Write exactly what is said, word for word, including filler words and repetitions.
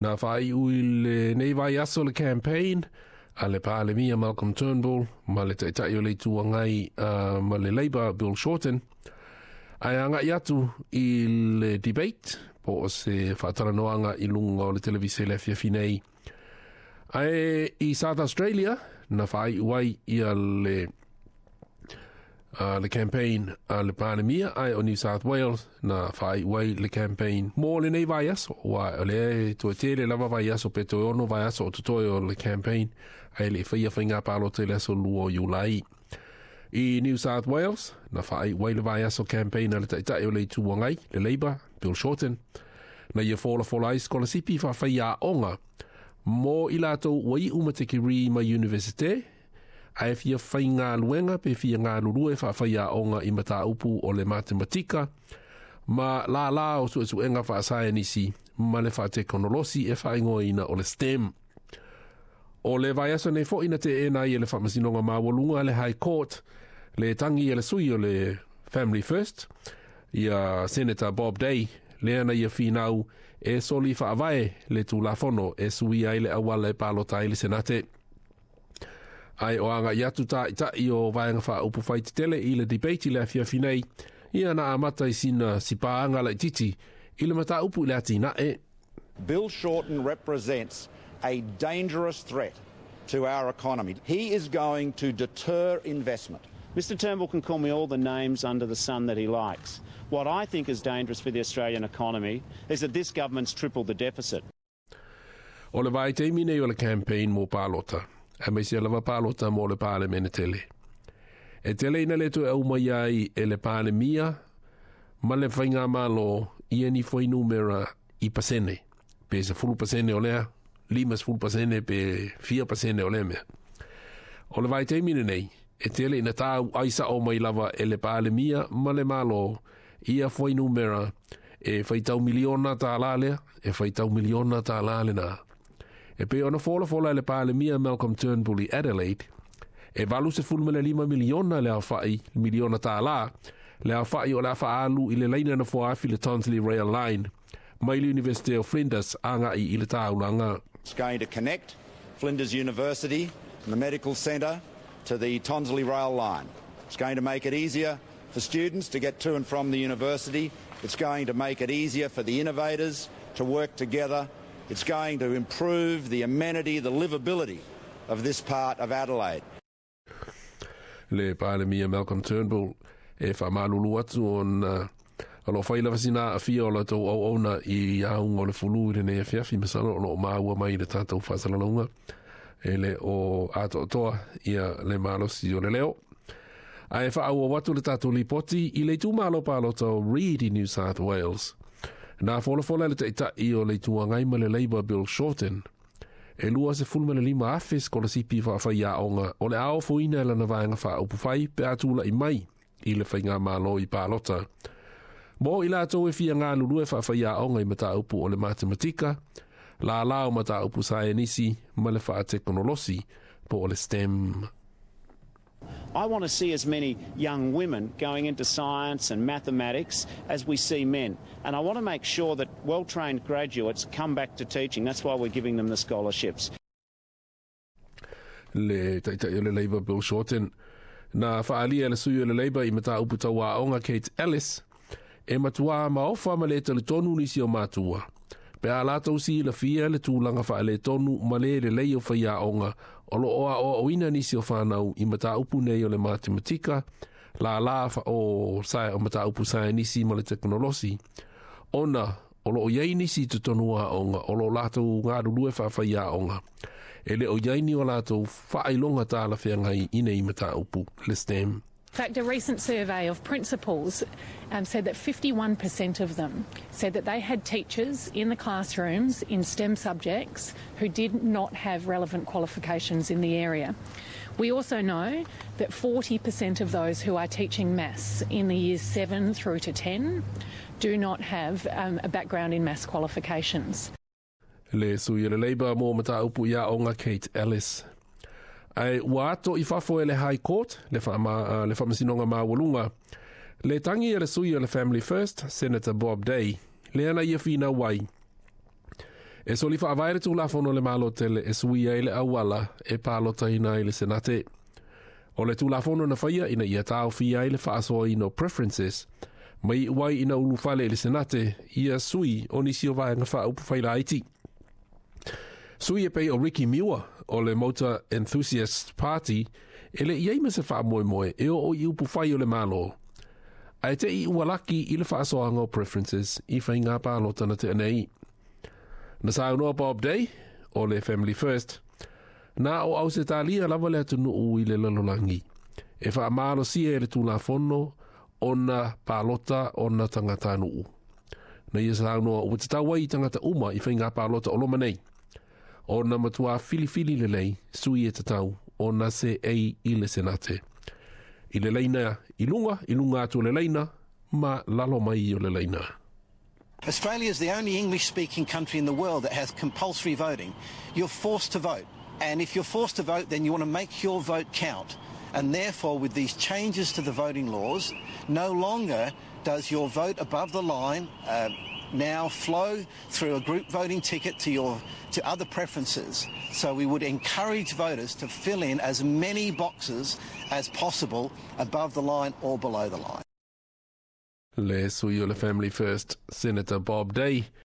Na whai ui le nei vai aso le campaign, a le pāle mia Malcolm Turnbull, ma le taitai o le tuangai uh, ma le Labour Bill Shorten. Ai anga i atu i le debate, po o se whataranoanga i lunga o le televise le fia finei. Ai i South Australia, na whai uai i a le, uh, le campaign a le pāle mia, ai o New South Wales, na whai uai le campaign mō le nei vai aso, wa o le tua tere lava vai aso pe toi ono vai aso o tutoi o le campaign, ai le whaia whainga pālo te le aso luo iulai. I New South Wales, na whai uai le vai aso campaign a le taitai o le tuangai, le Labour, Bill Shorten, na ia whola whola ai skola sipi wha whaia onga, mō i lātou wai umateki ri ma universite, ai fia whainga luenga pe fia ngā lurue wha whaia onga i mata upu o le matematika, ma la la o su esu enga wha sayanisi, ma le wha teknolosi e wha ingoina o le STEM. O le vai aso nei fo ina te ena i le wha masinonga mawalunga le High Court, le tangi e le sui o le Family First, ia Senator Bob Day, le ana ia whinau e soli wha avae le tūlafono e sui ai le awala e pālota i le senate. Ai o anga i atu ta ita i o vaenga wha upu whai te tele i le debate i le afia whinei, ia na amata i sina si pāanga la titi i le mata upu i le ati na e. Bill Shorten represents a dangerous threat to our economy. He is going to deter investment. Mister Turnbull can call me all the names under the sun that he likes. What I think is dangerous for the Australian economy is that this government's tripled the deficit. O le vai te mine o le campaign mō pālota, a me se lava pālota mō le pāle mene tele. E tele ina le tu e umai ai e le pāle mia, ma le whainga malo i eni whai numera i pasene. Pe se fulu pasene o lea, limas fulu pasene pe fia pasene o le mea. O le vai te mine nei, e tele ina tāu aisa o mai lava e le pāle mia, ma le malo ia whai numera e whai tau miliona tā lalea, e whai tau miliona tā lale nā. E pe ona fola fola e le pāle mia Malcolm Turnbull i Adelaide, e valu se fulmele lima miliona le a whai miliona tā la, le a whai o le a whaalu i le leina na whaafi le Tonsley Rail Line, mai le University of Flinders anga i i le tāulanga. It's going to connect Flinders University and the Medical Centre to the Tonsley Rail Line. It's going to make it easier for students to get to and from the university. It's going to make it easier for the innovators to work together. It's going to improve the amenity, the livability of this part of Adelaide. Le pāle mia Malcolm Turnbull e whamalulu atu on uh, alo whaila wasina a fia o la tau au auna i aunga o le fulu i ne e whiawhi masana o lo maua mai le tātou whasalalunga e le o ato toa ia le malosi o le leo. Ai whaau o watu le tātou li poti i le tū malo palo tau Reid i New South Wales. Nā whola whola le teita i o le tuangai ma le Labour Bill Shorten. E lua se fulma le lima afes ko le sipi whaafai a onga o le ao fuina la na vaenga wha upu whai pe atula i mai i le whainga malo i pālota. Mo i la tau e fia ngā lulue whaafai a onga i mata upu o le matematika, la lao mata upu sayanisi ma le wha teknolosi po o le STEM. I want to see as many young women going into science and mathematics as we see men. And I want to make sure that well-trained graduates come back to teaching. That's why we're giving them the scholarships. Le taitai o le Labour Bill Shorten. Na whaalia le sui o le Labour i mata upu taua onga Kate Ellis. E matua maofa ma le tali tonu nisi o matua. Pe a lātou si la fia le tūlanga wha le tonu ma le le lei o whaia onga o lo oa o oina nisi o whanau i mata upu nei o le matematika, la la o sai o mata upu sai nisi ma le teknolosi. Ona o lo o iei nisi tu tonua onga o lo lātou ngā rurue wha whaia onga. E le o iei ni o lātou whailonga tā la whiangai ine i mata upu le STEM. In fact, a recent survey of principals um, said that fifty-one percent of them said that they had teachers in the classrooms in STEM subjects who did not have relevant qualifications in the area. We also know that forty percent of those who are teaching maths in the years seven through to ten do not have um, a background in maths qualifications. Le sui le Labour mō mata upu ia onga Kate Ellis. Ai wato i whafo e le High Court, le whamasinonga mawalunga. Le tangi e le sui o le Family First, Senator Bob Day, le ana ia whina wai. E soli wha avaere tū la fono le malo tele e suia ele awala e pālota ina ele senate. O le tū la fono na whaia ina ia tāo fia ele whaasoa ino preferences. Mai wai ina ulu whale ele senate ia sui o nisi o vaenga wha upu whaira iti. Sui e pei o Ricky Muir o le Motor Enthusiast Party ele iei me se wha moe moe e o o i upu whai o le malo. Ai te i ualaki i le whaasoa ngā preferences i whai ngā pālota na te anei. Na sa noa Bob Day o le Family First na o au se talia lava le atu nuu i le lalolangi e wha amalo sia e le tūna fono o na pālota o na tangata nuu na ia sa noa o tatau i tangata uma i whainga pālota o loma nei o na matua fili fili le lei sui e tatau o na se ei i le senate i le leina i lunga i lunga atu le leina ma lalo mai o le leina. Australia is the only English-speaking country in the world that has compulsory voting. You're forced to vote. And if you're forced to vote, then you want to make your vote count. And therefore, with these changes to the voting laws, no longer does your vote above the line uh, now flow through a group voting ticket to, your, to other preferences. So we would encourage voters to fill in as many boxes as possible above the line or below the line. Le sui o le Family First, Senator Bob Day,